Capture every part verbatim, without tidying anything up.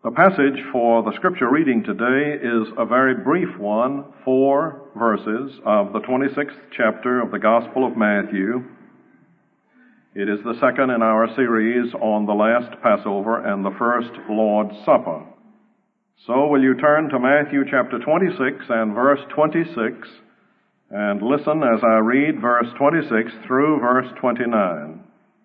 The passage for the scripture reading today is a very brief one, four verses of the twenty-sixth chapter of the Gospel of Matthew. It is the second in our series on the last Passover and the first Lord's Supper. So will you turn to Matthew chapter twenty-six and verse twenty-six and listen as I read verse twenty-six through verse twenty-nine.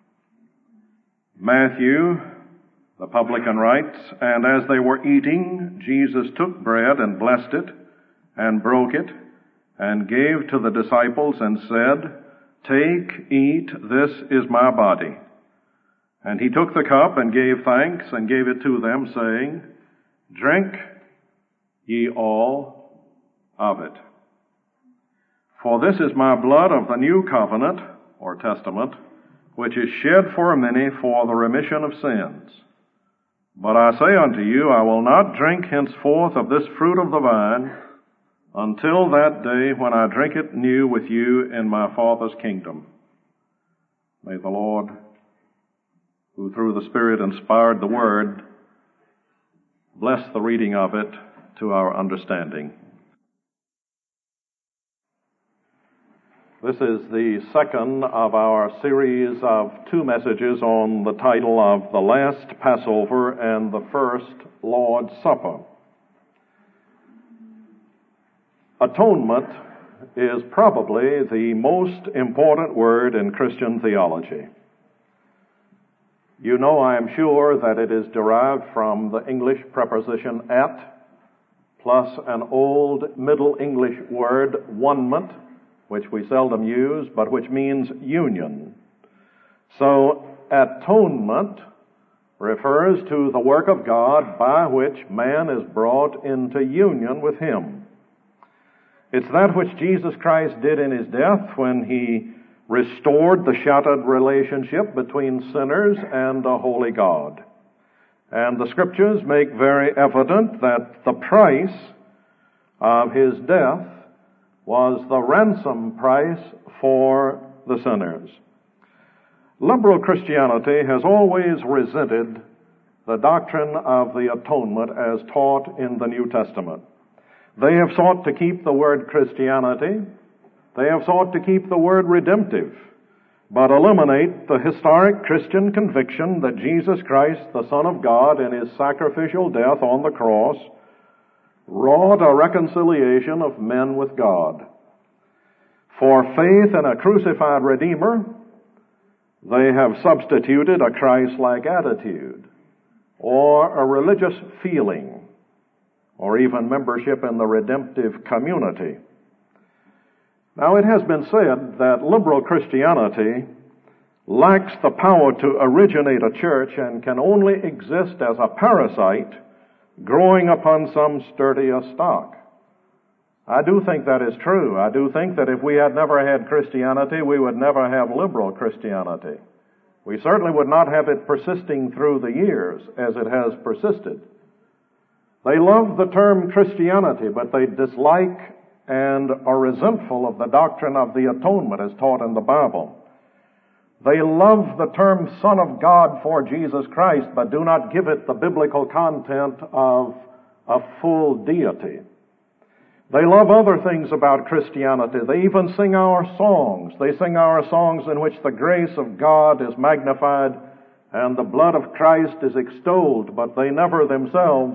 Matthew, the publican writes, "And as they were eating, Jesus took bread and blessed it, and broke it, and gave to the disciples, and said, 'Take, eat, this is my body.' And he took the cup and gave thanks, and gave it to them, saying, 'Drink ye all of it. For this is my blood of the new covenant,'" or testament, "'which is shed for many for the remission of sins. But I say unto you, I will not drink henceforth of this fruit of the vine until that day when I drink it new with you in my Father's kingdom.'" May the Lord, who through the Spirit inspired the Word, bless the reading of it to our understanding. This is the second of our series of two messages on the title of The Last Passover and the First Lord's Supper. Atonement is probably the most important word in Christian theology. You know, I am sure, that it is derived from the English preposition "at" plus an old Middle English word, "one-ment," which we seldom use, but which means union. So, atonement refers to the work of God by which man is brought into union with Him. It's that which Jesus Christ did in His death when He restored the shattered relationship between sinners and a holy God. And the Scriptures make very evident that the price of His death was the ransom price for the sinners. Liberal Christianity has always resented the doctrine of the atonement as taught in the New Testament. They have sought to keep the word Christianity, they have sought to keep the word redemptive, but eliminate the historic Christian conviction that Jesus Christ, the Son of God, in His sacrificial death on the cross, wrought a reconciliation of men with God. For faith in a crucified Redeemer, they have substituted a Christ-like attitude, or a religious feeling, or even membership in the redemptive community. Now, it has been said that liberal Christianity lacks the power to originate a church and can only exist as a parasite growing upon some sturdier stock. I do think that is true. I do think that if we had never had Christianity, we would never have liberal Christianity. We certainly would not have it persisting through the years as it has persisted. They love the term Christianity, but they dislike and are resentful of the doctrine of the atonement as taught in the Bible. They love the term Son of God for Jesus Christ, but do not give it the biblical content of a full deity. They love other things about Christianity. They even sing our songs. They sing our songs in which the grace of God is magnified and the blood of Christ is extolled, but they never themselves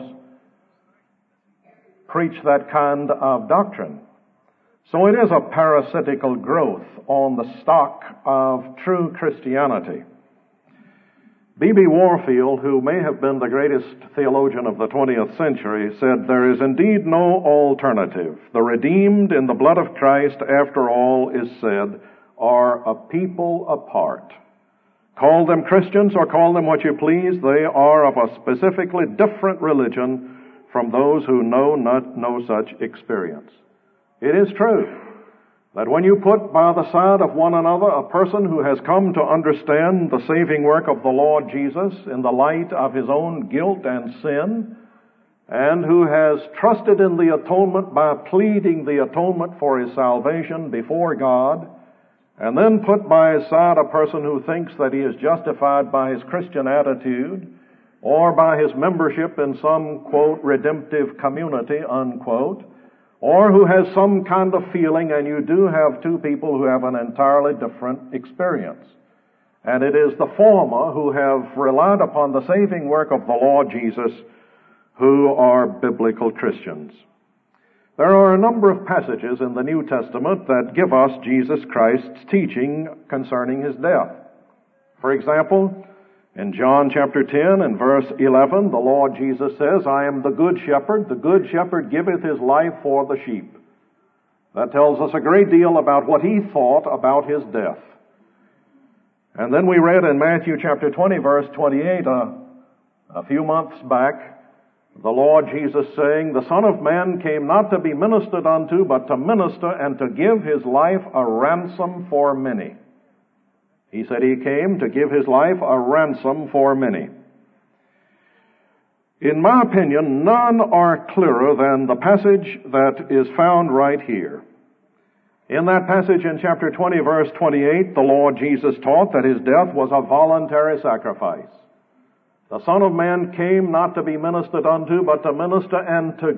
preach that kind of doctrine. So it is a parasitical growth on the stock of true Christianity. B B Warfield, who may have been the greatest theologian of the twentieth century, said, "There is indeed no alternative. The redeemed in the blood of Christ, after all is said, are a people apart. Call them Christians or call them what you please, they are of a specifically different religion from those who know not no such experience." It is true that when you put by the side of one another a person who has come to understand the saving work of the Lord Jesus in the light of his own guilt and sin, and who has trusted in the atonement by pleading the atonement for his salvation before God, and then put by his side a person who thinks that he is justified by his Christian attitude, or by his membership in some, quote, redemptive community, unquote, or who has some kind of feeling, and you do have two people who have an entirely different experience. And it is the former who have relied upon the saving work of the Lord Jesus who are biblical Christians. There are a number of passages in the New Testament that give us Jesus Christ's teaching concerning his death. For example, in John chapter ten and verse eleven, the Lord Jesus says, I am the good shepherd. The good shepherd giveth his life for the sheep. That tells us a great deal about what he thought about his death. And then we read in Matthew chapter twenty, verse twenty-eight, uh, a few months back, the Lord Jesus saying, the Son of Man came not to be ministered unto, but to minister and to give his life a ransom for many. He said he came to give his life a ransom for many. In my opinion, none are clearer than the passage that is found right here. In that passage in chapter twenty, verse twenty-eight, the Lord Jesus taught that his death was a voluntary sacrifice. The Son of Man came not to be ministered unto, but to minister and to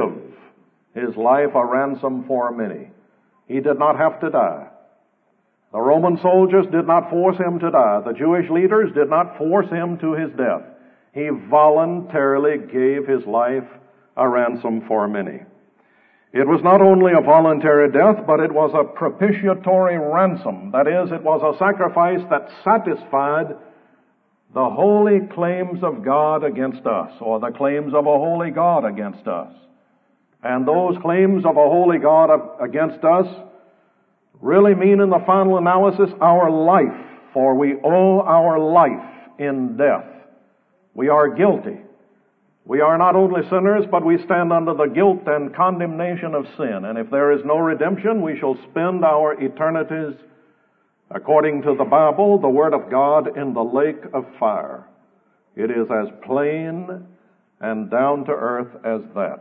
give his life a ransom for many. He did not have to die. The Roman soldiers did not force him to die. The Jewish leaders did not force him to his death. He voluntarily gave his life a ransom for many. It was not only a voluntary death, but it was a propitiatory ransom. That is, it was a sacrifice that satisfied the holy claims of God against us, or the claims of a holy God against us. And those claims of a holy God against us really mean in the final analysis our life, for we owe our life in death. We are guilty. We are not only sinners, but we stand under the guilt and condemnation of sin. And if there is no redemption, we shall spend our eternities, according to the Bible, the Word of God, in the lake of fire. It is as plain and down to earth as that.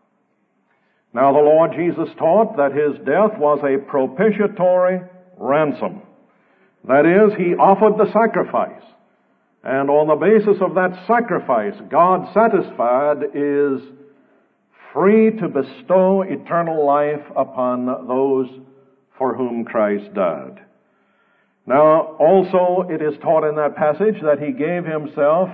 Now the Lord Jesus taught that his death was a propitiatory ransom. That is, he offered the sacrifice. And on the basis of that sacrifice, God satisfied is free to bestow eternal life upon those for whom Christ died. Now, also it is taught in that passage that he gave himself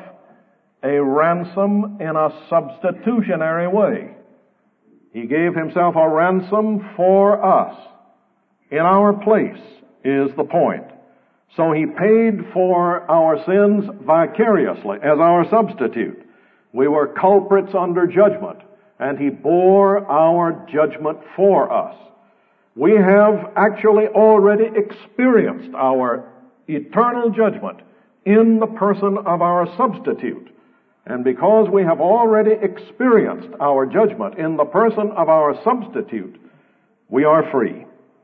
a ransom in a substitutionary way. He gave himself a ransom for us. In our place is the point. So he paid for our sins vicariously as our substitute. We were culprits under judgment, and he bore our judgment for us. We have actually already experienced our eternal judgment in the person of our substitute. And because we have already experienced our judgment in the person of our substitute, we are free.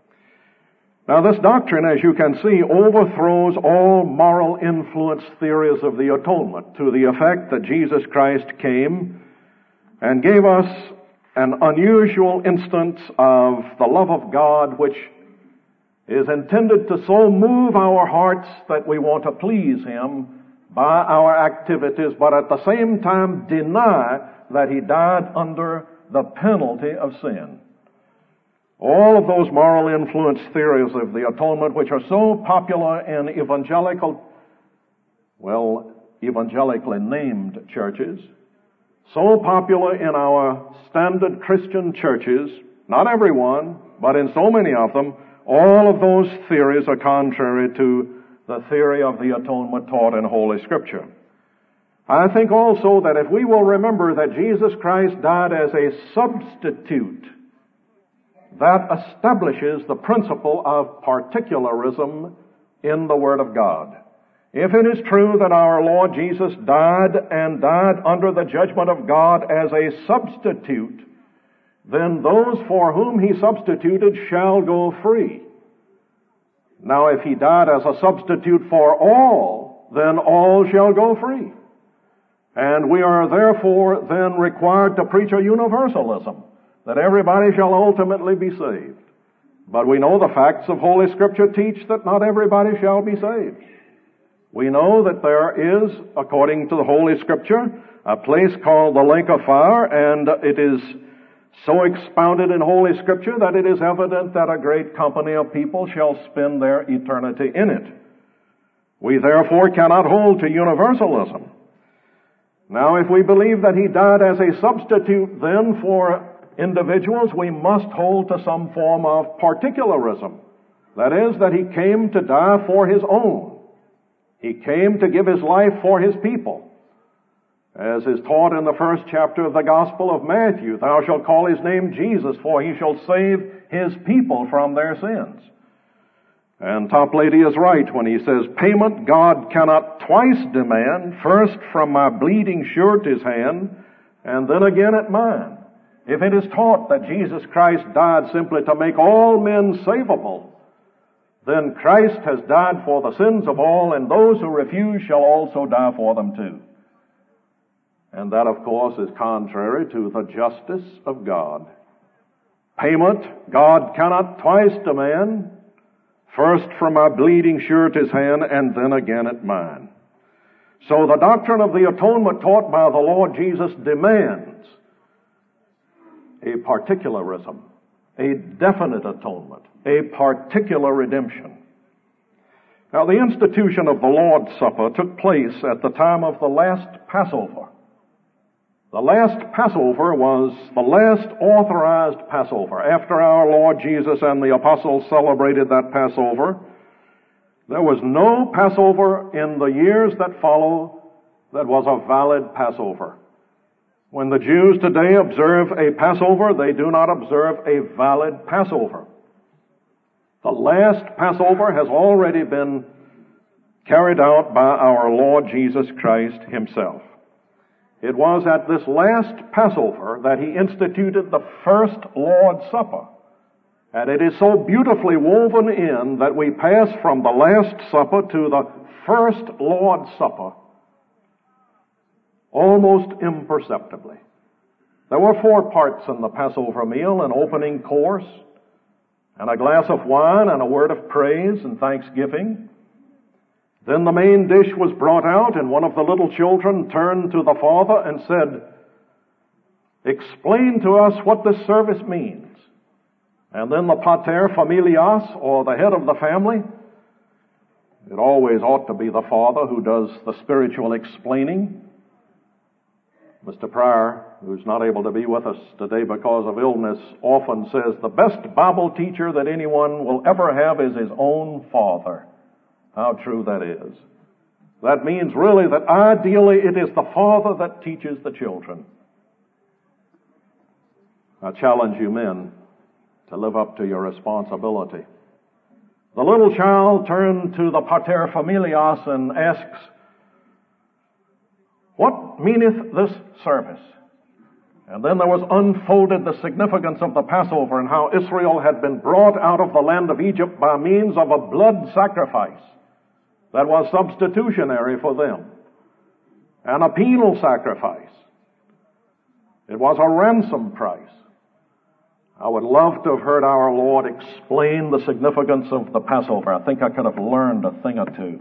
Now this doctrine, as you can see, overthrows all moral influence theories of the atonement to the effect that Jesus Christ came and gave us an unusual instance of the love of God, which is intended to so move our hearts that we want to please him by our activities, but at the same time deny that he died under the penalty of sin. All of those moral influence theories of the atonement, which are so popular in evangelical, well, evangelically named churches, so popular in our standard Christian churches, not everyone, but in so many of them, all of those theories are contrary to the theory of the atonement taught in Holy Scripture. I think also that if we will remember that Jesus Christ died as a substitute, that establishes the principle of particularism in the Word of God. If it is true that our Lord Jesus died and died under the judgment of God as a substitute, then those for whom he substituted shall go free. Now, if he died as a substitute for all, then all shall go free. And we are therefore then required to preach a universalism, that everybody shall ultimately be saved. But we know the facts of Holy Scripture teach that not everybody shall be saved. We know that there is, according to the Holy Scripture, a place called the lake of fire, and it is so expounded in Holy Scripture that it is evident that a great company of people shall spend their eternity in it. We therefore cannot hold to universalism. Now, if we believe that He died as a substitute then for individuals, we must hold to some form of particularism. That is, that He came to die for His own. He came to give His life for His people. As is taught in the first chapter of the Gospel of Matthew, thou shalt call His name Jesus, for He shall save His people from their sins. And Toplady is right when he says, payment God cannot twice demand, first from my bleeding surety's hand, and then again at mine. If it is taught that Jesus Christ died simply to make all men savable, then Christ has died for the sins of all, and those who refuse shall also die for them too. And that, of course, is contrary to the justice of God. Payment God cannot twice demand, first from my bleeding surety's hand, and then again at mine. So the doctrine of the atonement taught by the Lord Jesus demands a particularism, a definite atonement, a particular redemption. Now, the institution of the Lord's Supper took place at the time of the last Passover. The last Passover was the last authorized Passover. After our Lord Jesus and the apostles celebrated that Passover, there was no Passover in the years that follow that was a valid Passover. When the Jews today observe a Passover, they do not observe a valid Passover. The last Passover has already been carried out by our Lord Jesus Christ Himself. It was at this last Passover that He instituted the first Lord's Supper. And it is so beautifully woven in that we pass from the Last Supper to the first Lord's Supper almost imperceptibly. There were four parts in the Passover meal: an opening course, and a glass of wine, and a word of praise and thanksgiving. Then the main dish was brought out, and one of the little children turned to the father and said, "Explain to us what this service means." And then the pater familias, or the head of the family, it always ought to be the father who does the spiritual explaining. Mister Pryor, who's not able to be with us today because of illness, often says the best Bible teacher that anyone will ever have is his own father. How true that is. That means really that ideally it is the father that teaches the children. I challenge you men to live up to your responsibility. The little child turned to the pater familias and asks, "What meaneth this service?" And then there was unfolded the significance of the Passover and how Israel had been brought out of the land of Egypt by means of a blood sacrifice that was substitutionary for them, and a penal sacrifice. It was a ransom price. I would love to have heard our Lord explain the significance of the Passover. I think I could have learned a thing or two.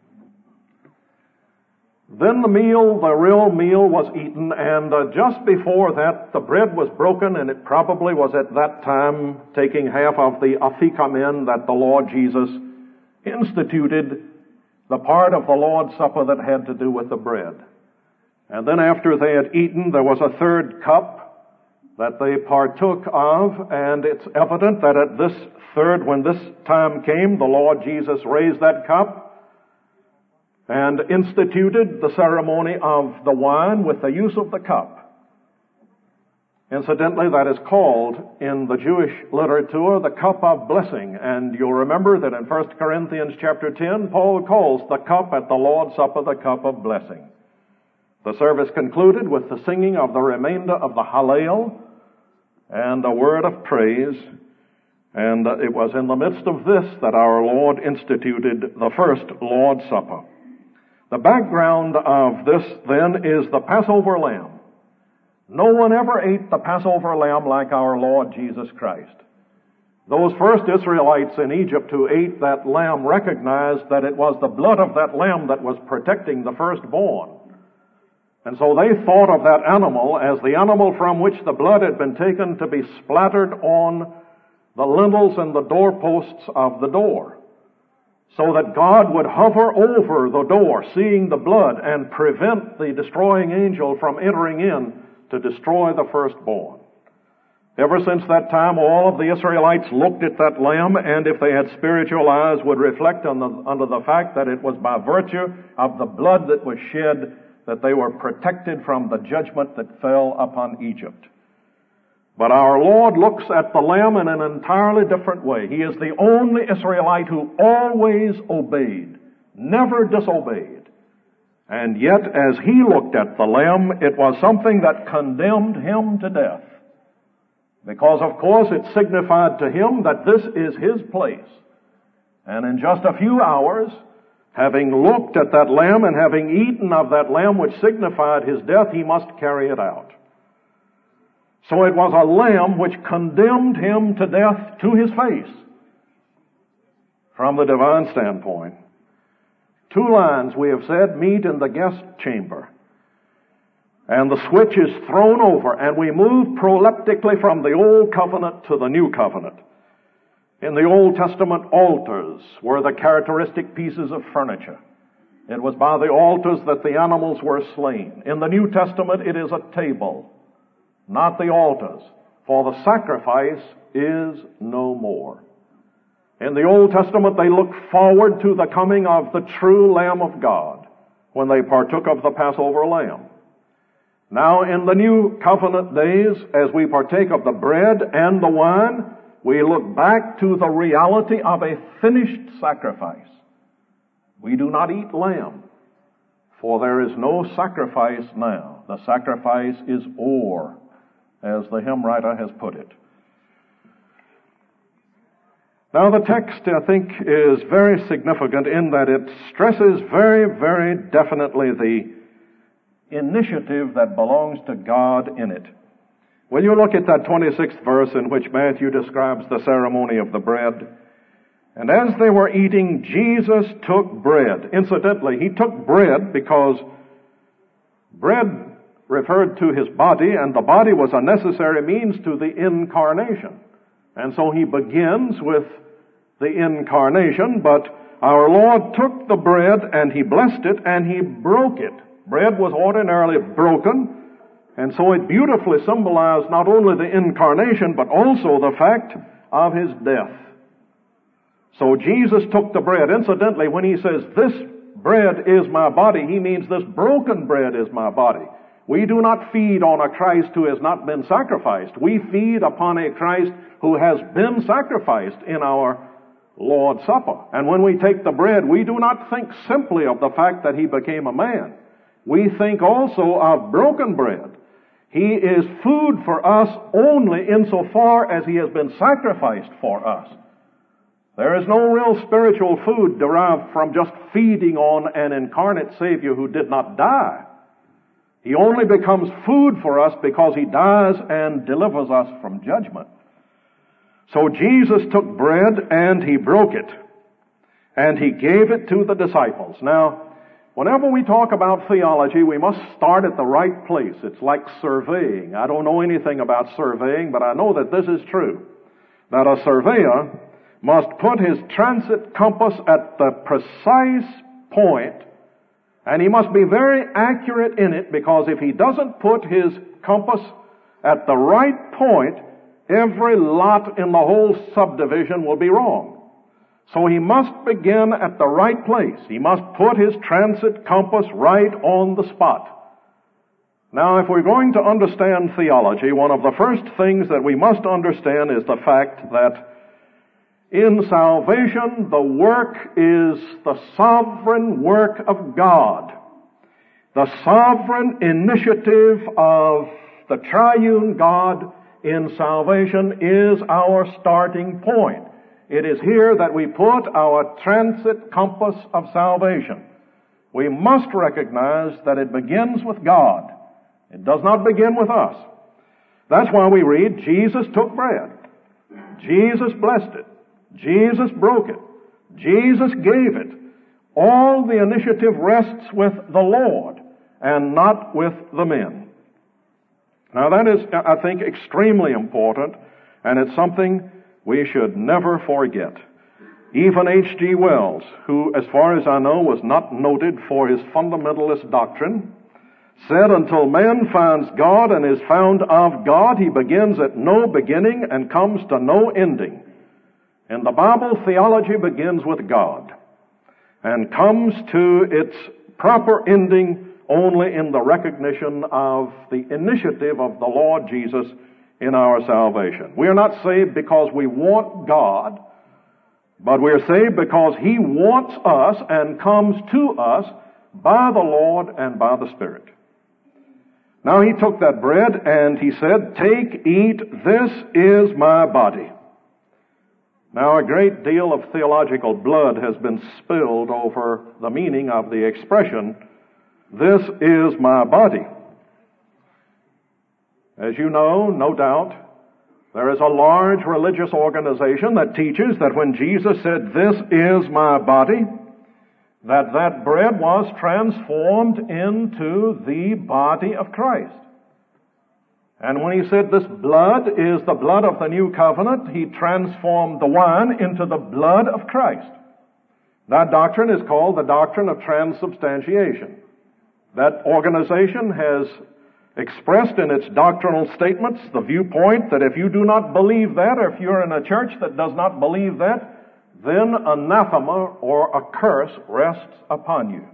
Then the meal, the real meal, was eaten, and uh, just before that, the bread was broken, and it probably was at that time taking half of the afikamen that the Lord Jesus instituted, the part of the Lord's Supper that had to do with the bread. And then after they had eaten, there was a third cup that they partook of, and it's evident that at this third, when this time came, the Lord Jesus raised that cup and instituted the ceremony of the wine with the use of the cup. Incidentally, that is called in the Jewish literature the cup of blessing. And you'll remember that in First Corinthians chapter ten, Paul calls the cup at the Lord's Supper the cup of blessing. The service concluded with the singing of the remainder of the Hallel and a word of praise. And it was in the midst of this that our Lord instituted the first Lord's Supper. The background of this, then, is the Passover lamb. No one ever ate the Passover lamb like our Lord Jesus Christ. Those first Israelites in Egypt who ate that lamb recognized that it was the blood of that lamb that was protecting the firstborn. And so they thought of that animal as the animal from which the blood had been taken to be splattered on the lintels and the doorposts of the door, so that God would hover over the door, seeing the blood, and prevent the destroying angel from entering in to destroy the firstborn. Ever since that time, all of the Israelites looked at that lamb, and if they had spiritual eyes, would reflect on the, under the fact that it was by virtue of the blood that was shed that they were protected from the judgment that fell upon Egypt. But our Lord looks at the lamb in an entirely different way. He is the only Israelite who always obeyed, never disobeyed. And yet, as he looked at the lamb, it was something that condemned him to death. Because, of course, it signified to him that this is his place. And in just a few hours, having looked at that lamb and having eaten of that lamb which signified his death, he must carry it out. So it was a lamb which condemned him to death to his face from the divine standpoint. Two lines, we have said, meet in the guest chamber. And the switch is thrown over, and we move proleptically from the Old Covenant to the New Covenant. In the Old Testament, altars were the characteristic pieces of furniture. It was by the altars that the animals were slain. In the New Testament, it is a table, not the altars, for the sacrifice is no more. In the Old Testament, they looked forward to the coming of the true Lamb of God when they partook of the Passover lamb. Now, in the New Covenant days, as we partake of the bread and the wine, we look back to the reality of a finished sacrifice. We do not eat lamb, for there is no sacrifice now. The sacrifice is o'er, as the hymn writer has put it. Now, the text, I think, is very significant in that it stresses very, very definitely the initiative that belongs to God in it. When you look at that twenty-sixth verse in which Matthew describes the ceremony of the bread, and as they were eating, Jesus took bread. Incidentally, he took bread because bread referred to his body, and the body was a necessary means to the incarnation. And so he begins with the incarnation, but our Lord took the bread and he blessed it and he broke it. Bread was ordinarily broken, and so it beautifully symbolized not only the incarnation, but also the fact of his death. So Jesus took the bread. Incidentally, when he says, "This bread is my body," he means this broken bread is my body. We do not feed on a Christ who has not been sacrificed. We feed upon a Christ who has been sacrificed in our Lord's Supper. And when we take the bread, we do not think simply of the fact that he became a man. We think also of broken bread. He is food for us only insofar as he has been sacrificed for us. There is no real spiritual food derived from just feeding on an incarnate Savior who did not die. He only becomes food for us because he dies and delivers us from judgment. So Jesus took bread and he broke it, and he gave it to the disciples. Now, whenever we talk about theology, we must start at the right place. It's like surveying. I don't know anything about surveying, but I know that this is true. That a surveyor must put his transit compass at the precise point, and he must be very accurate in it, because if he doesn't put his compass at the right point, every lot in the whole subdivision will be wrong. So he must begin at the right place. He must put his transit compass right on the spot. Now, if we're going to understand theology, one of the first things that we must understand is the fact that in salvation, the work is the sovereign work of God. The sovereign initiative of the triune God in salvation is our starting point. It is here that we put our transit compass of salvation. We must recognize that it begins with God. It does not begin with us. That's why we read, Jesus took bread. Jesus blessed it. Jesus broke it. Jesus gave it. All the initiative rests with the Lord and not with the men. Now that is, I think, extremely important, and it's something we should never forget. Even H G Wells, who, as far as I know, was not noted for his fundamentalist doctrine, said, until man finds God and is found of God, he begins at no beginning and comes to no ending. In the Bible, theology begins with God and comes to its proper ending only in the recognition of the initiative of the Lord Jesus in our salvation. We are not saved because we want God, but we are saved because He wants us and comes to us by the Lord and by the Spirit. Now He took that bread and He said, "Take, eat, this is my body." Now a great deal of theological blood has been spilled over the meaning of the expression, "This is my body." As you know, no doubt, there is a large religious organization that teaches that when Jesus said, "This is my body," that that bread was transformed into the body of Christ. And when He said this blood is the blood of the new covenant, He transformed the wine into the blood of Christ. That doctrine is called the doctrine of transubstantiation. That organization has expressed in its doctrinal statements the viewpoint that if you do not believe that, or if you're in a church that does not believe that, then anathema or a curse rests upon you.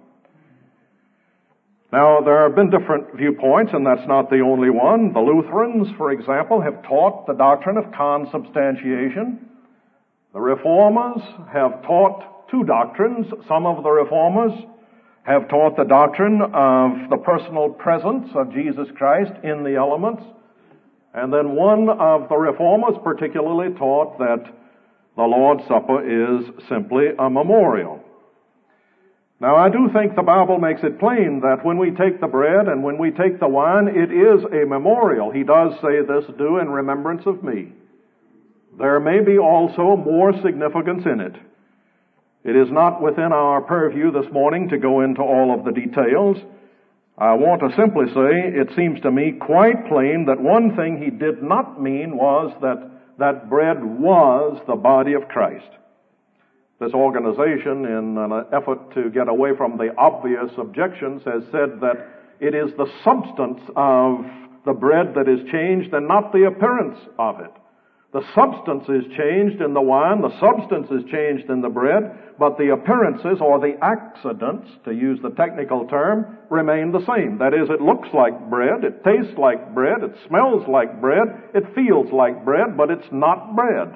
Now, there have been different viewpoints, and that's not the only one. The Lutherans, for example, have taught the doctrine of consubstantiation. The Reformers have taught two doctrines. Some of the Reformers have taught the doctrine of the personal presence of Jesus Christ in the elements. And then one of the Reformers particularly taught that the Lord's Supper is simply a memorial. Now, I do think the Bible makes it plain that when we take the bread and when we take the wine, it is a memorial. He does say this, "Do in remembrance of me." There may be also more significance in it. It is not within our purview this morning to go into all of the details. I want to simply say, it seems to me quite plain that one thing He did not mean was that that bread was the body of Christ. This organization, in an effort to get away from the obvious objections, has said that it is the substance of the bread that is changed and not the appearance of it. The substance is changed in the wine, the substance is changed in the bread, but the appearances or the accidents, to use the technical term, remain the same. That is, it looks like bread, it tastes like bread, it smells like bread, it feels like bread, but it's not bread.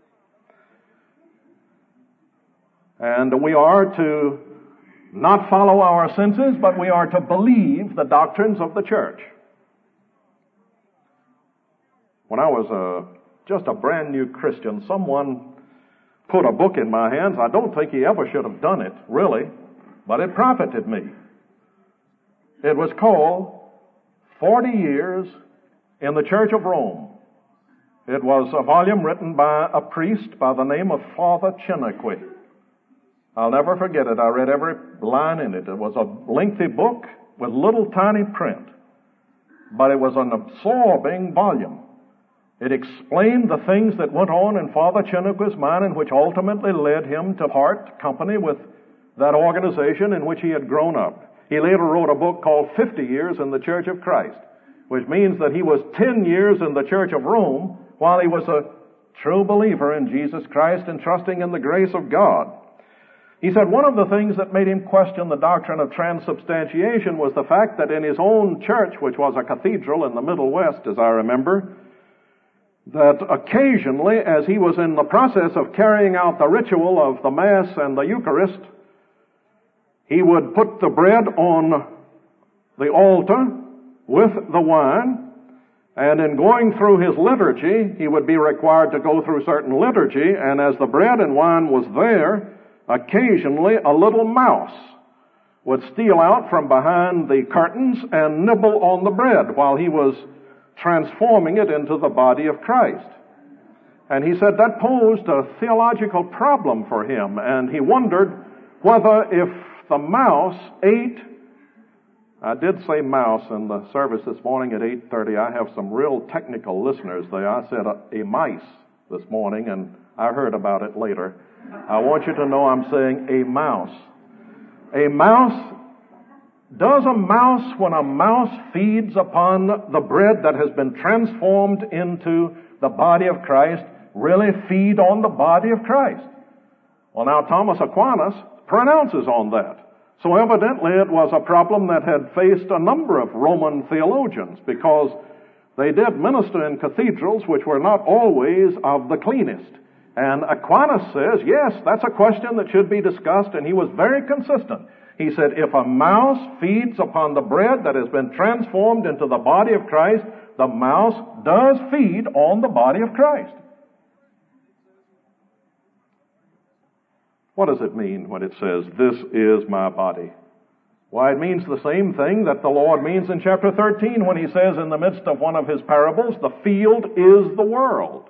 And we are to not follow our senses, but we are to believe the doctrines of the church. When I was a, just a brand new Christian, someone put a book in my hands. I don't think he ever should have done it, really, but it profited me. It was called forty years in the Church of Rome. It was a volume written by a priest by the name of Father Chiniquy. I'll never forget it. I read every line in it. It was a lengthy book with little tiny print, but it was an absorbing volume. It explained the things that went on in Father Chiniquy's mind and which ultimately led him to part company with that organization in which he had grown up. He later wrote a book called fifty years in the Church of Christ, which means that he was ten years in the Church of Rome while he was a true believer in Jesus Christ and trusting in the grace of God. He said one of the things that made him question the doctrine of transubstantiation was the fact that in his own church, which was a cathedral in the Middle West, as I remember, that occasionally, as he was in the process of carrying out the ritual of the Mass and the Eucharist, he would put the bread on the altar with the wine, and in going through his liturgy, he would be required to go through certain liturgy, and as the bread and wine was there, occasionally a little mouse would steal out from behind the curtains and nibble on the bread while he was transforming it into the body of Christ. And he said that posed a theological problem for him, and he wondered whether if the mouse ate, I did say mouse in the service this morning at eight thirty. I have some real technical listeners there. I said a, a mice this morning, and I heard about it later. I want you to know I'm saying a mouse. A mouse, does a mouse, when a mouse feeds upon the bread that has been transformed into the body of Christ, really feed on the body of Christ? Well, now Thomas Aquinas pronounces on that. So evidently it was a problem that had faced a number of Roman theologians, because they did minister in cathedrals which were not always of the cleanest. And Aquinas says, yes, that's a question that should be discussed, and he was very consistent. He said, if a mouse feeds upon the bread that has been transformed into the body of Christ, the mouse does feed on the body of Christ. What does it mean when it says, this is my body? Why, it means the same thing that the Lord means in chapter thirteen when he says in the midst of one of his parables, the field is the world.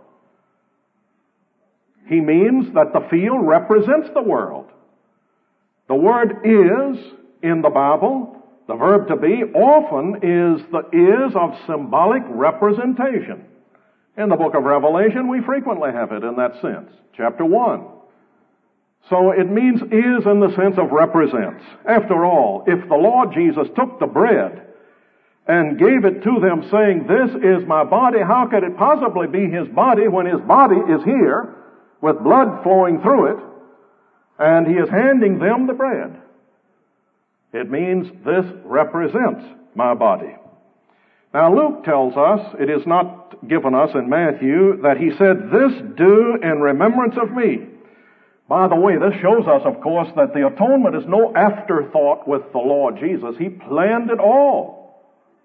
He means that the field represents the world. The word is in the Bible, the verb to be, often is the is of symbolic representation. In the book of Revelation, we frequently have it in that sense. Chapter one. So it means is in the sense of represents. After all, if the Lord Jesus took the bread and gave it to them saying, this is my body, how could it possibly be his body when his body is here with blood flowing through it and he is handing them the bread? It means this represents my body. Now Luke tells us, it is not given us in Matthew, that he said, this do in remembrance of me. By the way, this shows us, of course, that the atonement is no afterthought with the Lord Jesus. He planned it all.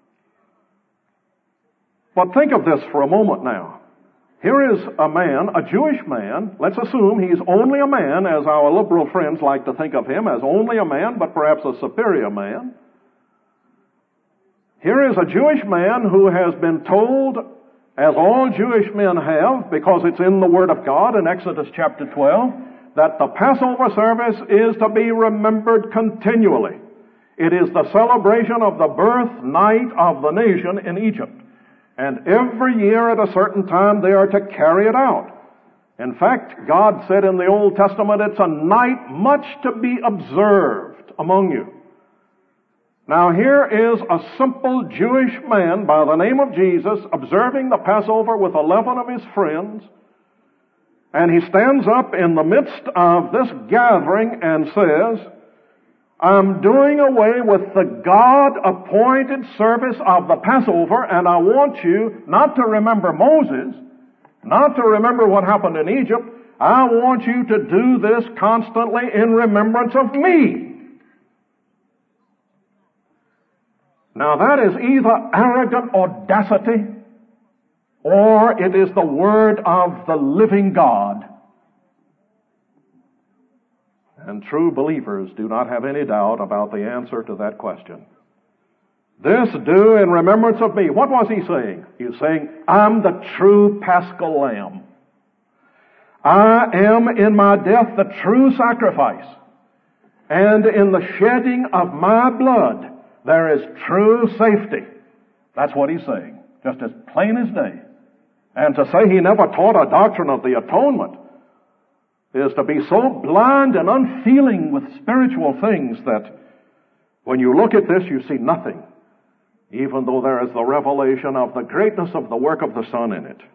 But think of this for a moment now. Here is a man, a Jewish man. Let's assume he's only a man, as our liberal friends like to think of him, as only a man, but perhaps a superior man. Here is a Jewish man who has been told, as all Jewish men have, because it's in the Word of God in Exodus chapter twelve, that the Passover service is to be remembered continually. It is the celebration of the birth night of the nation in Egypt. And every year at a certain time they are to carry it out. In fact, God said in the Old Testament, it's a night much to be observed among you. Now here is a simple Jewish man by the name of Jesus observing the Passover with eleven of his friends. And he stands up in the midst of this gathering and says, I'm doing away with the God-appointed service of the Passover, and I want you not to remember Moses, not to remember what happened in Egypt. I want you to do this constantly in remembrance of me. Now that is either arrogant audacity, or it is the word of the living God. And true believers do not have any doubt about the answer to that question. This do in remembrance of me. What was he saying? He was saying, I'm the true Paschal Lamb. I am in my death the true sacrifice. And in the shedding of my blood, there is true safety. That's what he's saying. Just as plain as day. And to say he never taught a doctrine of the atonement is to be so blind and unfeeling with spiritual things that when you look at this you see nothing, even though there is the revelation of the greatness of the work of the Son in it.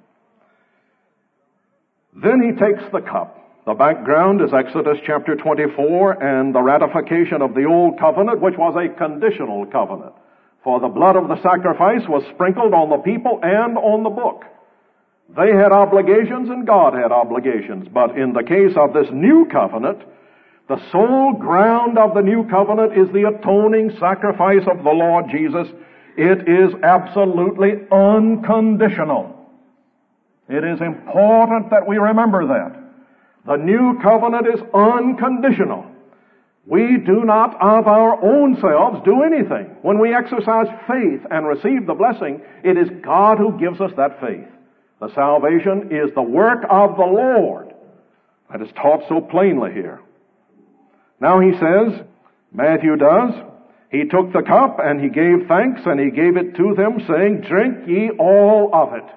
Then he takes the cup. The background is Exodus chapter twenty-four and the ratification of the old covenant, which was a conditional covenant. For the blood of the sacrifice was sprinkled on the people and on the book. They had obligations and God had obligations. But in the case of this new covenant, the sole ground of the new covenant is the atoning sacrifice of the Lord Jesus. It is absolutely unconditional. It is important that we remember that. The new covenant is unconditional. We do not of our own selves do anything. When we exercise faith and receive the blessing, it is God who gives us that faith. The salvation is the work of the Lord. That is taught so plainly here. Now he says, Matthew does, he took the cup and he gave thanks and he gave it to them, saying, drink ye all of it.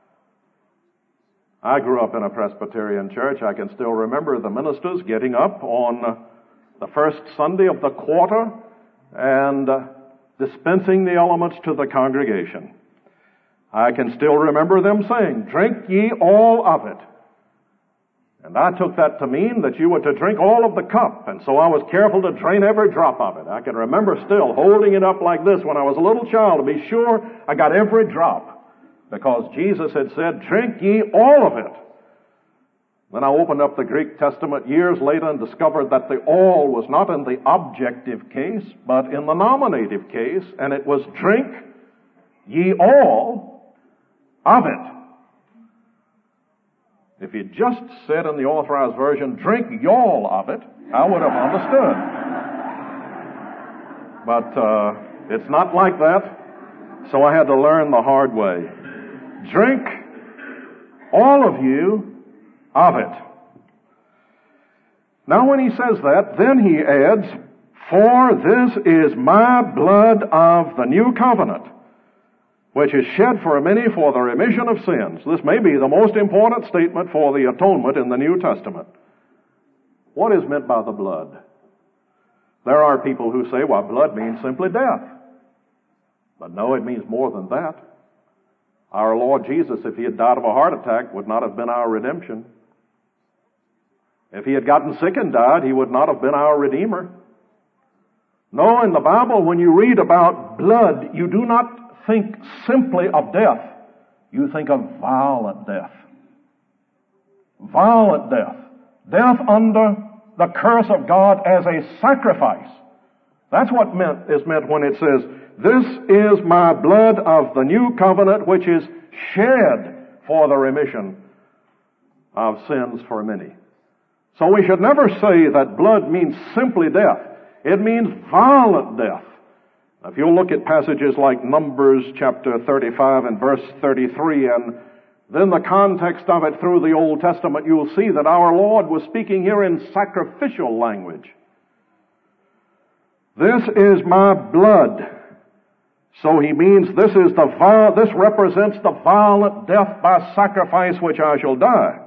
I grew up in a Presbyterian church. I can still remember the ministers getting up on the first Sunday of the quarter and uh, dispensing the elements to the congregation. I can still remember them saying, drink ye all of it. And I took that to mean that you were to drink all of the cup, and so I was careful to drain every drop of it. I can remember still holding it up like this when I was a little child to be sure I got every drop, because Jesus had said, drink ye all of it. Then I opened up the Greek Testament years later and discovered that the all was not in the objective case, but in the nominative case, and it was drink ye all of it. If you just said in the Authorized Version, drink y'all of it, I would have understood. But uh, it's not like that, so I had to learn the hard way. Drink, all of you, of it. Now when he says that, then he adds, for this is my blood of the new covenant, which is shed for many for the remission of sins. This may be the most important statement for the atonement in the New Testament. What is meant by the blood? There are people who say, well, blood means simply death. But no, it means more than that. Our Lord Jesus, if he had died of a heart attack, would not have been our redemption. If he had gotten sick and died, he would not have been our Redeemer. No, in the Bible, when you read about blood, you do not think simply of death. You think of violent death. Violent death. Death under the curse of God as a sacrifice. That's what meant, is meant when it says, this is my blood of the new covenant, which is shed for the remission of sins for many. So we should never say that blood means simply death. It means violent death. If you look at passages like Numbers chapter thirty-five and verse thirty-three, and then the context of it through the Old Testament, you'll see that our Lord was speaking here in sacrificial language. This is my blood. So he means this is the viol- this represents the violent death by sacrifice which I shall die.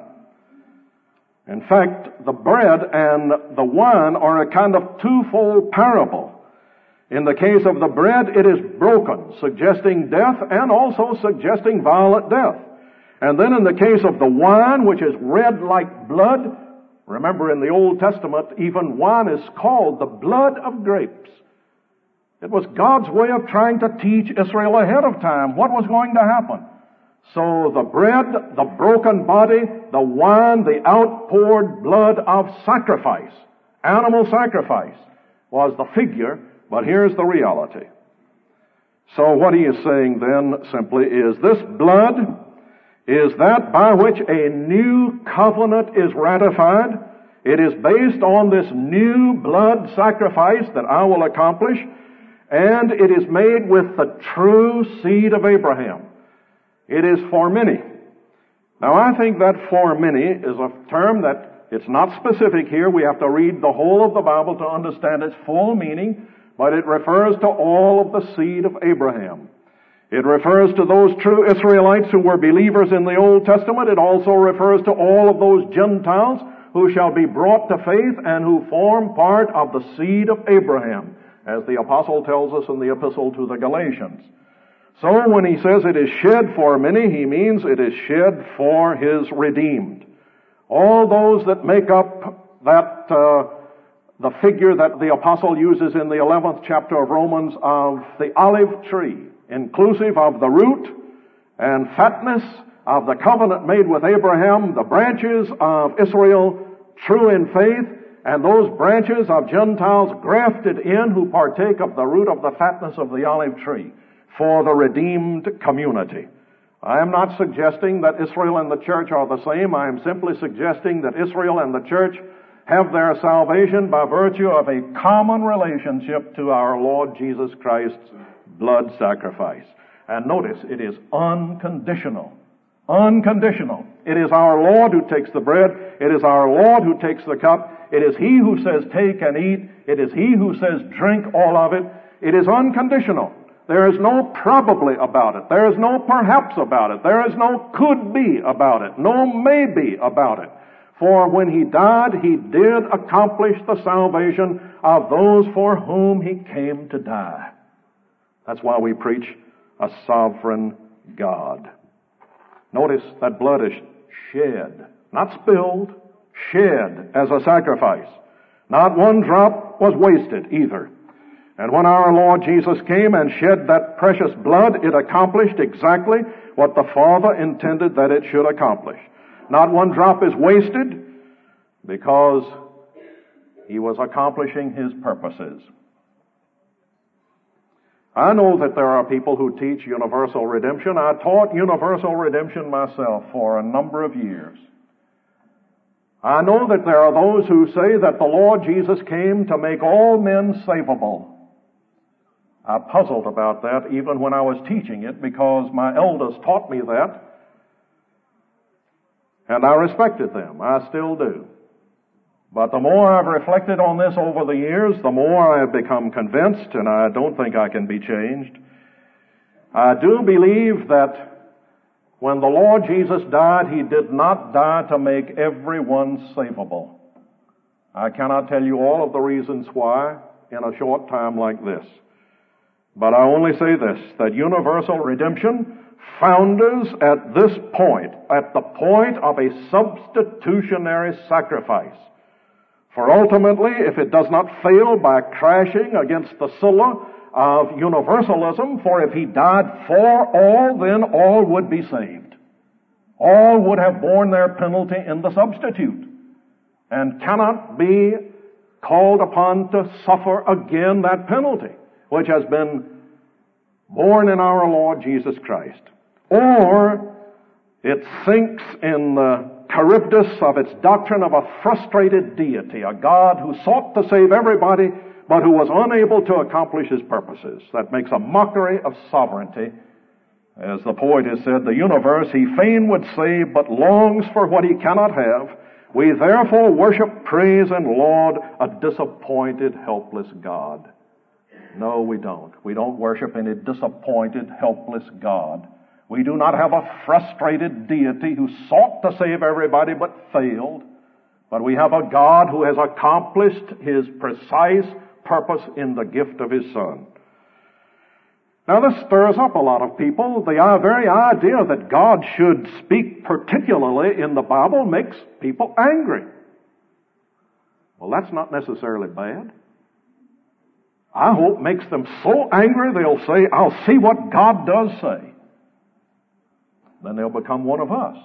In fact, the bread and the wine are a kind of twofold parable. In the case of the bread, it is broken, suggesting death and also suggesting violent death. And then in the case of the wine, which is red like blood, remember in the Old Testament, even wine is called the blood of grapes. It was God's way of trying to teach Israel ahead of time what was going to happen. So the bread, the broken body, the wine, the outpoured blood of sacrifice, animal sacrifice, was the figure. But here's the reality. So what he is saying then simply is this blood is that by which a new covenant is ratified. It is based on this new blood sacrifice that I will accomplish, and it is made with the true seed of Abraham. It is for many. Now I think that for many is a term that it's not specific here. We have to read the whole of the Bible to understand its full meaning. But it refers to all of the seed of Abraham. It refers to those true Israelites who were believers in the Old Testament. It also refers to all of those Gentiles who shall be brought to faith and who form part of the seed of Abraham, as the apostle tells us in the epistle to the Galatians. So when he says it is shed for many, he means it is shed for his redeemed. All those that make up that uh, the figure that the apostle uses in the eleventh chapter of Romans of the olive tree, inclusive of the root and fatness of the covenant made with Abraham, the branches of Israel true in faith, and those branches of Gentiles grafted in who partake of the root of the fatness of the olive tree for the redeemed community. I am not suggesting that Israel and the church are the same. I am simply suggesting that Israel and the church have their salvation by virtue of a common relationship to our Lord Jesus Christ's blood sacrifice. And notice, it is unconditional. Unconditional. It is our Lord who takes the bread. It is our Lord who takes the cup. It is He who says, take and eat. It is He who says, drink all of it. It is unconditional. There is no probably about it. There is no perhaps about it. There is no could be about it. No maybe about it. For when He died, He did accomplish the salvation of those for whom He came to die. That's why we preach a sovereign God. Notice that blood is shed, not spilled, shed as a sacrifice. Not one drop was wasted either. And when our Lord Jesus came and shed that precious blood, it accomplished exactly what the Father intended that it should accomplish. Not one drop is wasted because He was accomplishing His purposes. I know that there are people who teach universal redemption. I taught universal redemption myself for a number of years. I know that there are those who say that the Lord Jesus came to make all men savable. I puzzled about that even when I was teaching it because my elders taught me that, and I respected them. I still do. But the more I've reflected on this over the years, the more I have become convinced, and I don't think I can be changed. I do believe that when the Lord Jesus died, He did not die to make everyone savable. I cannot tell you all of the reasons why in a short time like this. But I only say this, that universal redemption founders at this point, at the point of a substitutionary sacrifice. For ultimately, if it does not fail by crashing against the Scylla of universalism, for if He died for all, then all would be saved. All would have borne their penalty in the substitute, and cannot be called upon to suffer again that penalty, which has been borne in our Lord Jesus Christ. Or it sinks in the Charybdis of its doctrine of a frustrated deity, a God who sought to save everybody, but who was unable to accomplish His purposes. That makes a mockery of sovereignty. As the poet has said, the universe He fain would save, but longs for what He cannot have. We therefore worship, praise, and laud a disappointed, helpless God. No, we don't. We don't worship any disappointed, helpless God. We do not have a frustrated deity who sought to save everybody but failed. But we have a God who has accomplished His precise purpose in the gift of His Son. Now this stirs up a lot of people. The very idea that God should speak particularly in the Bible makes people angry. Well, that's not necessarily bad. I hope makes them so angry they'll say, I'll see what God does say. Then they'll become one of us.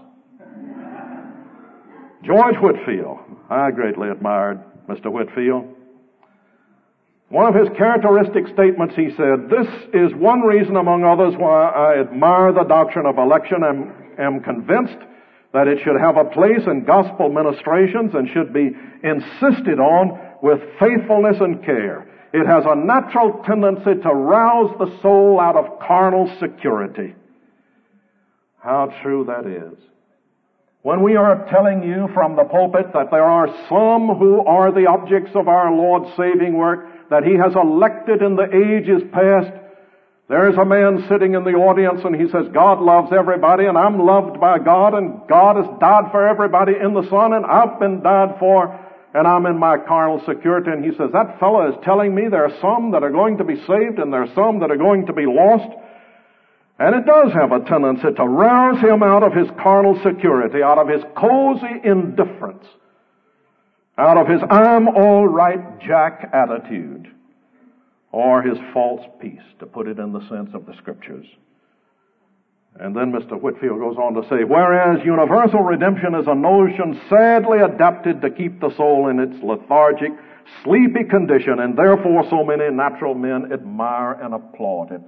George Whitefield. I greatly admired Mister Whitefield. One of his characteristic statements, he said, this is one reason among others why I admire the doctrine of election and am convinced that it should have a place in gospel ministrations and should be insisted on with faithfulness and care. It has a natural tendency to rouse the soul out of carnal security. How true that is. When we are telling you from the pulpit that there are some who are the objects of our Lord's saving work, that He has elected in the ages past, there is a man sitting in the audience and he says, God loves everybody and I'm loved by God and God has died for everybody in the Son and I've been died for and I'm in my carnal security. And he says, that fellow is telling me there are some that are going to be saved and there are some that are going to be lost. And it does have a tendency to rouse him out of his carnal security, out of his cozy indifference, out of his I'm all right Jack attitude, or his false peace, to put it in the sense of the Scriptures. And then Mister Whitefield goes on to say, whereas universal redemption is a notion sadly adapted to keep the soul in its lethargic, sleepy condition, and therefore so many natural men admire and applaud it.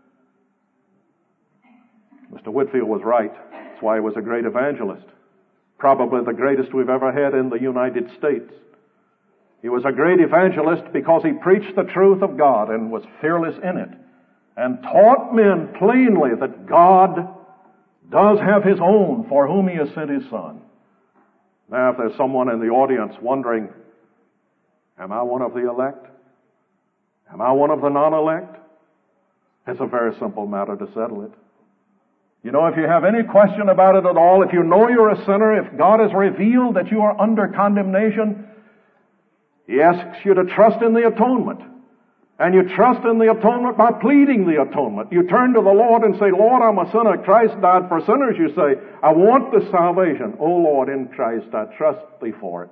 Mister Whitefield was right. That's why he was a great evangelist. Probably the greatest we've ever had in the United States. He was a great evangelist because he preached the truth of God and was fearless in it, and taught men plainly that God does have His own for whom He has sent His Son. Now, if there's someone in the audience wondering, am I one of the elect? Am I one of the non-elect? It's a very simple matter to settle it. You know, if you have any question about it at all, if you know you're a sinner, if God has revealed that you are under condemnation, He asks you to trust in the atonement. And you trust in the atonement by pleading the atonement. You turn to the Lord and say, Lord, I'm a sinner. Christ died for sinners. You say, I want this salvation. Oh Lord, in Christ, I trust Thee for it.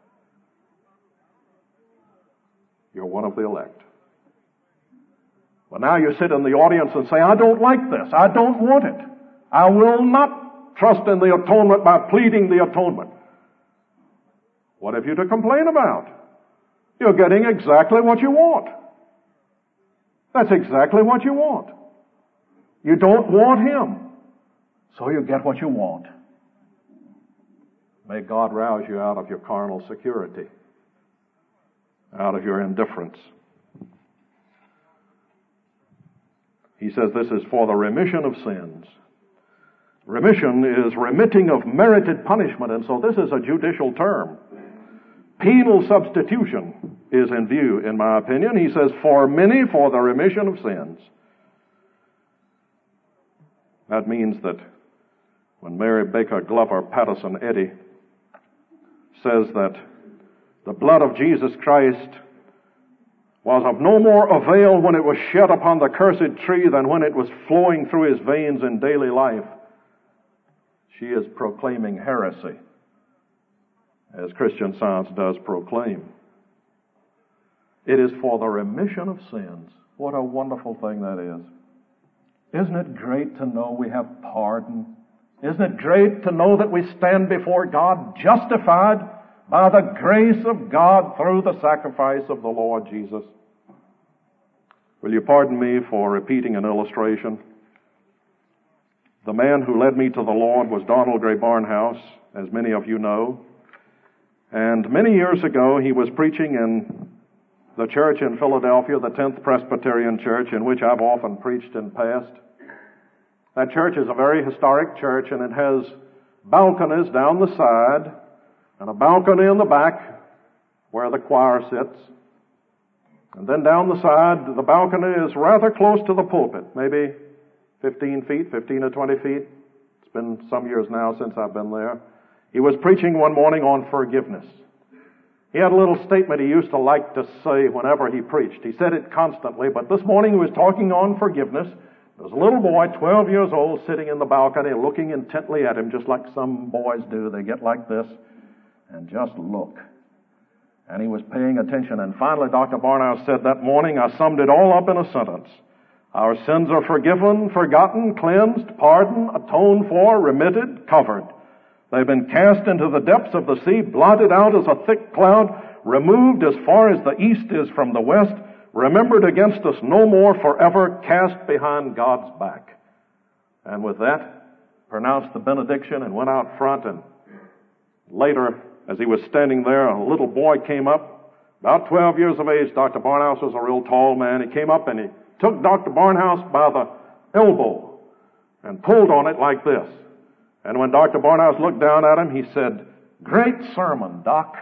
You're one of the elect. But now you sit in the audience and say, I don't like this. I don't want it. I will not trust in the atonement by pleading the atonement. What have you to complain about? You're getting exactly what you want. That's exactly what you want. You don't want Him, so you get what you want. May God rouse you out of your carnal security, out of your indifference. He says this is for the remission of sins. Remission is remitting of merited punishment, and so this is a judicial term. Penal substitution is in view, in my opinion. He says, for many, for the remission of sins. That means that when Mary Baker Glover Patterson Eddy says that the blood of Jesus Christ was of no more avail when it was shed upon the cursed tree than when it was flowing through His veins in daily life, she is proclaiming heresy, as Christian Science does proclaim. It is for the remission of sins. What a wonderful thing that is. Isn't it great to know we have pardon? Isn't it great to know that we stand before God justified by the grace of God through the sacrifice of the Lord Jesus? Will you pardon me for repeating an illustration? The man who led me to the Lord was Donald Gray Barnhouse, as many of you know. And many years ago, he was preaching in the church in Philadelphia, the tenth Presbyterian Church, in which I've often preached in past. That church is a very historic church, and it has balconies down the side and a balcony in the back where the choir sits. And then down the side, the balcony is rather close to the pulpit, maybe fifteen feet, fifteen or twenty feet. It's been some years now since I've been there. He was preaching one morning on forgiveness. He had a little statement he used to like to say whenever he preached. He said it constantly, but this morning he was talking on forgiveness. There was a little boy, twelve years old, sitting in the balcony looking intently at him, just like some boys do. They get like this and just look. And he was paying attention. And finally, Doctor Barnhouse said that morning, I summed it all up in a sentence. Our sins are forgiven, forgotten, cleansed, pardoned, atoned for, remitted, covered. They've been cast into the depths of the sea, blotted out as a thick cloud, removed as far as the east is from the west, remembered against us no more, forever cast behind God's back. And with that, pronounced the benediction and went out front. And later, as he was standing there, a little boy came up, about twelve years of age. Doctor Barnhouse was a real tall man. He came up and he took Doctor Barnhouse by the elbow and pulled on it like this. And when Doctor Barnhouse looked down at him, he said, "Great sermon, Doc."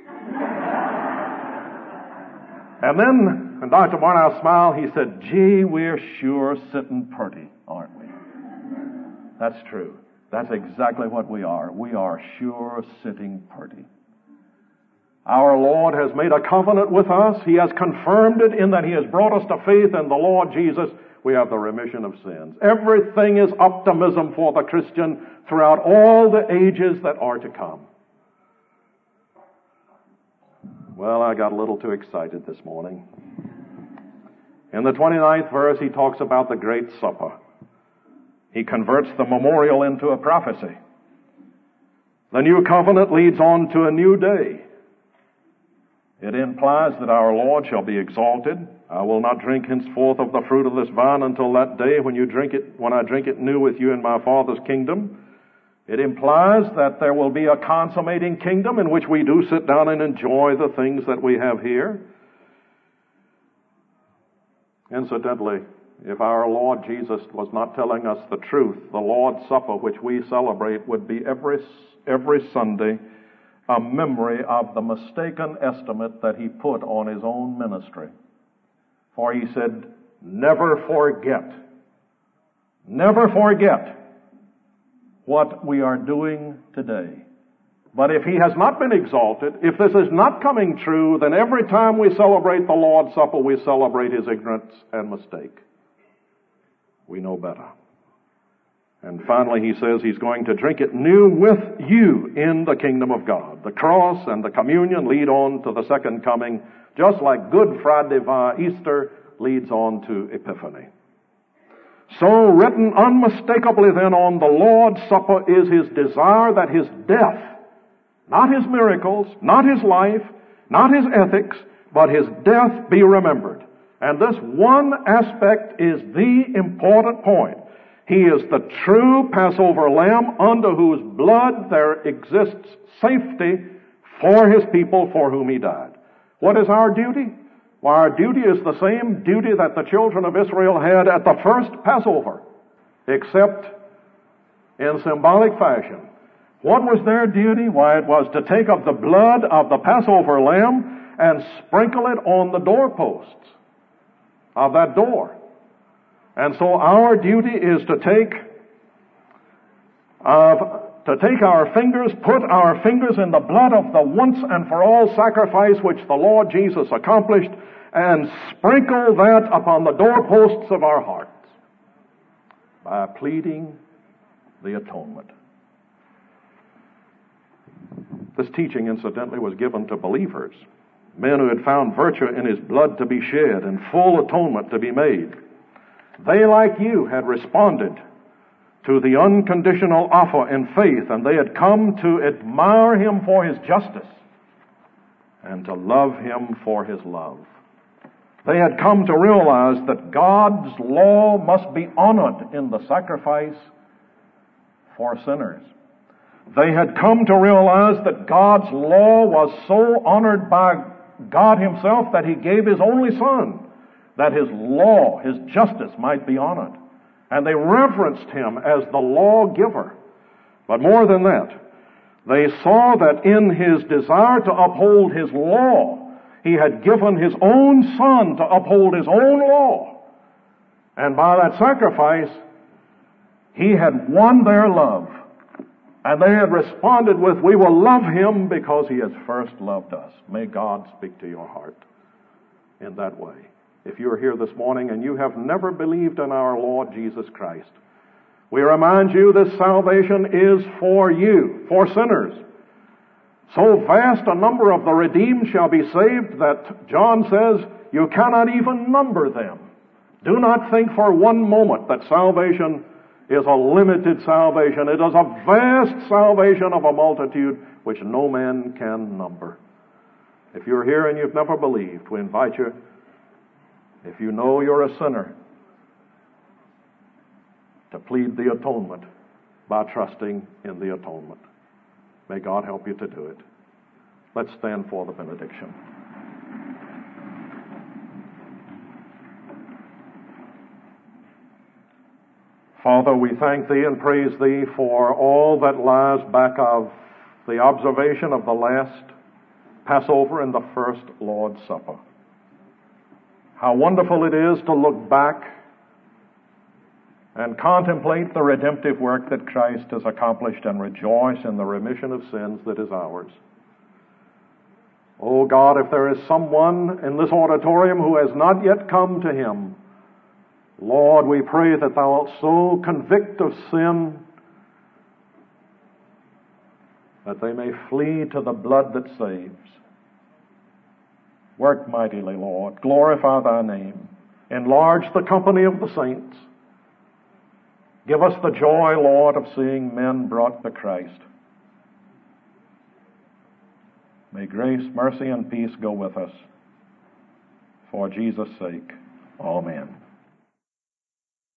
And then, when Doctor Barnhouse smiled, he said, "Gee, we're sure sitting pretty, aren't we?" That's true. That's exactly what we are. We are sure sitting pretty. Our Lord has made a covenant with us. He has confirmed it in that He has brought us to faith in the Lord Jesus. We have the remission of sins. Everything is optimism for the Christian throughout all the ages that are to come. Well, I got a little too excited this morning. In the twenty-ninth verse, he talks about the great supper. He converts the memorial into a prophecy. The new covenant leads on to a new day. It implies that our Lord shall be exalted. I will not drink henceforth of the fruit of this vine until that day when you drink it, when I drink it new with you in my Father's kingdom. It implies that there will be a consummating kingdom in which we do sit down and enjoy the things that we have here. Incidentally, if our Lord Jesus was not telling us the truth. The Lord's Supper, which we celebrate, would be every, every Sunday a memory of the mistaken estimate that he put on his own ministry. For he said, never forget, never forget what we are doing today. But if he has not been exalted, if this is not coming true, then every time we celebrate the Lord's Supper, we celebrate his ignorance and mistake. We know better. And finally, he says he's going to drink it new with you in the kingdom of God. The cross and the communion lead on to the second coming, just like Good Friday via Easter leads on to Epiphany. So written unmistakably then on the Lord's Supper is his desire that his death, not his miracles, not his life, not his ethics, but his death be remembered. And this one aspect is the important point. He is the true Passover lamb under whose blood there exists safety for his people for whom he died. What is our duty? Well, our duty is the same duty that the children of Israel had at the first Passover, except in symbolic fashion. What was their duty? Why, it was to take of the blood of the Passover lamb and sprinkle it on the doorposts of that door. And so our duty is to take of to take our fingers, put our fingers in the blood of the once and for all sacrifice which the Lord Jesus accomplished, and sprinkle that upon the doorposts of our hearts by pleading the atonement. This teaching, incidentally, was given to believers, men who had found virtue in his blood to be shed and full atonement to be made. They, like you, had responded to the unconditional offer in faith, and they had come to admire him for his justice and to love him for his love. They had come to realize that God's law must be honored in the sacrifice for sinners. They had come to realize that God's law was so honored by God himself that he gave his only Son, that his law, his justice might be honored. And they reverenced him as the lawgiver. But more than that, they saw that in his desire to uphold his law, he had given his own Son to uphold his own law. And by that sacrifice, he had won their love. And they had responded with, we will love him because he has first loved us. May God speak to your heart in that way. If you're here this morning and you have never believed in our Lord Jesus Christ, we remind you this salvation is for you, for sinners. So vast a number of the redeemed shall be saved that John says you cannot even number them. Do not think for one moment that salvation is a limited salvation. It is a vast salvation of a multitude which no man can number. If you're here and you've never believed, we invite you, if you know you're a sinner, to plead the atonement by trusting in the atonement. May God help you to do it. Let's stand for the benediction. Father, we thank Thee and praise Thee for all that lies back of the observation of the last Passover and the first Lord's Supper. How wonderful it is to look back and contemplate the redemptive work that Christ has accomplished and rejoice in the remission of sins that is ours. Oh God, if there is someone in this auditorium who has not yet come to Him, Lord, we pray that Thou wilt so convict of sin that they may flee to the blood that saves. Work mightily, Lord. Glorify Thy name. Enlarge the company of the saints. Give us the joy, Lord, of seeing men brought to Christ. May grace, mercy, and peace go with us. For Jesus' sake, amen.